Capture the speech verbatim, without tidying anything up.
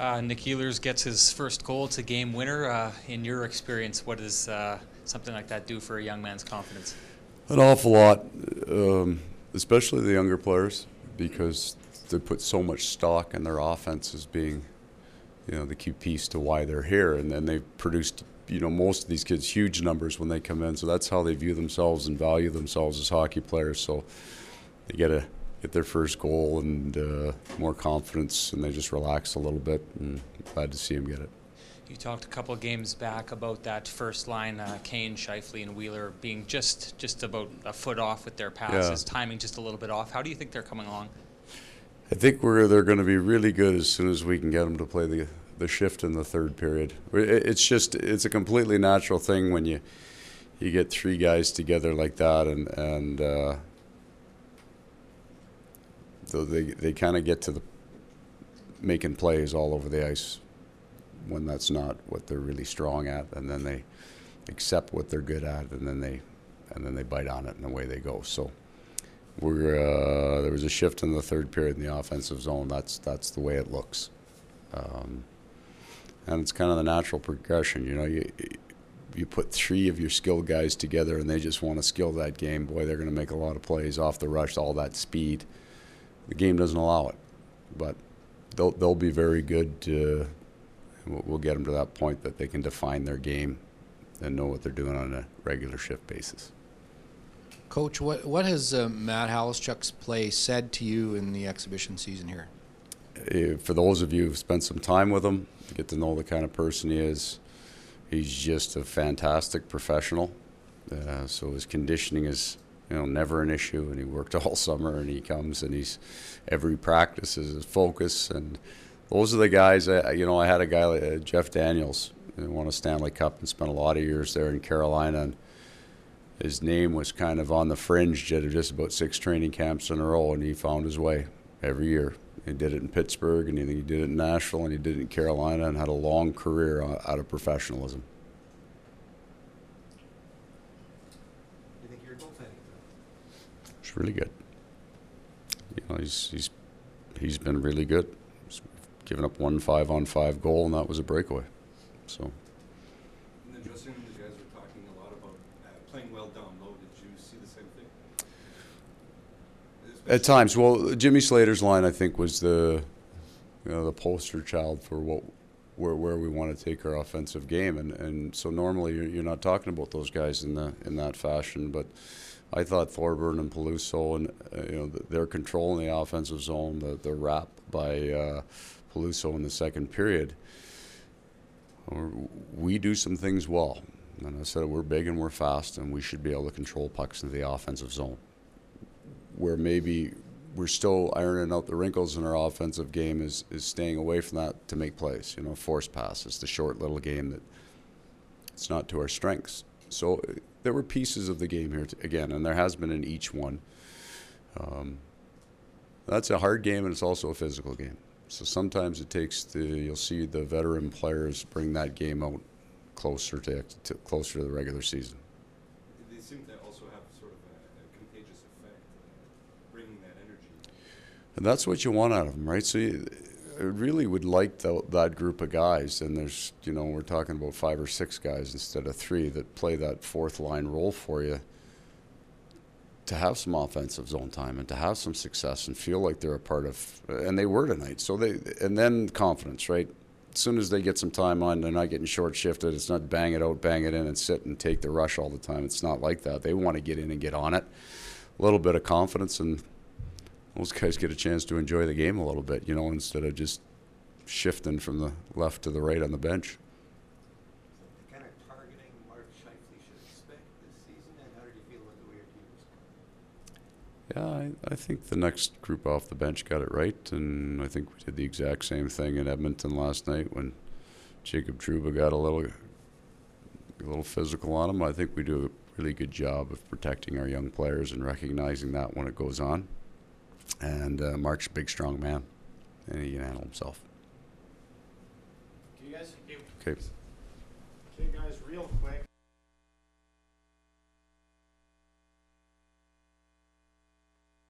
Uh, Nick Ehlers gets his first goal. It's a game winner. Uh, in your experience, what does uh, something like that do for a young man's confidence? An awful lot, um, especially the younger players, because they put so much stock in their offense as being, you know, the key piece to why they're here. And then they've produced, you know, most of these kids huge numbers when they come in. So that's how they view themselves and value themselves as hockey players. So they get a get their first goal and uh, more confidence, and they just relax a little bit. And glad to see them get it. You talked a couple of games back about that first line, uh, Kane, Scheifele, and Wheeler being just just about a foot off with their passes, Yeah. timing just a little bit off. How do you think they're coming along? I think we're they're going to be really good as soon as we can get them to play the the shift in the third period. It's just it's a completely natural thing when you you get three guys together like that, and and uh, they they kind of get to the making plays all over the ice when that's not what they're really strong at, and then they accept what they're good at, and then they and then they bite on it, and away they go. So we're uh, there was a shift in the third period in the offensive zone. That's that's the way it looks, um, and it's kind of the natural progression. You know, you you put three of your skilled guys together, and they just want to skill that game. Boy, they're going to make a lot of plays off the rush, all that speed. The game doesn't allow it, but they'll they'll be very good. Uh, We'll get them to that point that they can define their game and know what they're doing on a regular shift basis. Coach, what what has uh, Matt Halischuk's play said to you in the exhibition season here? Uh, For those of you who've spent some time with him, get to know the kind of person he is. He's just a fantastic professional. Uh, so his conditioning is, you know, never an issue, and he worked all summer, and he comes and he's every practice is his focus. And those are the guys, uh, you know, I had a guy like uh, Jeff Daniels, who won a Stanley Cup and spent a lot of years there in Carolina. And his name was kind of on the fringe at just about six training camps in a row, and he found his way every year. He did it in Pittsburgh, and he did it in Nashville, and he did it in Carolina, and had a long career out of professionalism. Do you think your goaltending? It's really good. You know, he's he's he's been really good. He's given up one five-on-five goal, and that was a breakaway. So. In the dressing room, the guys were talking a lot about uh, playing well down low. Did you see the same thing? Especially At times, well, Jimmy Slater's line, I think, was the, you know, the poster child for what, where where we want to take our offensive game, and, and so normally you're, you're not talking about those guys in the in that fashion, but I thought Thorburn and Peluso and uh, you know their control in the offensive zone, the the wrap by uh, Peluso in the second period, or we do some things well, and I said we're big and we're fast, and we should be able to control pucks into the offensive zone. Where maybe we're still ironing out the wrinkles in our offensive game is, is staying away from that to make plays. You know, force passes, the short little game that it's not to our strengths. So uh, there were pieces of the game here, to, again, and there has been in each one. Um, that's a hard game, and it's also a physical game. So sometimes it takes the, you'll see the veteran players bring that game out closer to, to closer to the regular season. they seem to also have sort of a, a contagious effect, uh, bringing that energy. And that's what you want out of them, right? So you, I really would like the, that group of guys, and there's, you know, we're talking about five or six guys instead of three that play that fourth line role for you, to have some offensive zone time and to have some success and feel like they're a part of, and they were tonight. So they, and then confidence, right? As soon as they get some time on, they're not getting short shifted. It's not bang it out, bang it in, and sit and take the rush all the time. It's not like that. They want to get in and get on it. A little bit of confidence, and those guys get a chance to enjoy the game a little bit, you know, instead of just shifting from the left to the right on the bench. The kind of targeting Mark Scheifele should expect this season, and how did you feel about the way your team was? Yeah, I, I think the next group off the bench got it right, and I think we did the exact same thing in Edmonton last night when Jacob Trouba got a little, a little physical on him. I think we do a really good job of protecting our young players and recognizing that when it goes on. And uh, Mark's a big, strong man, and he can handle himself. Can you guys, Okay. okay, guys, real quick.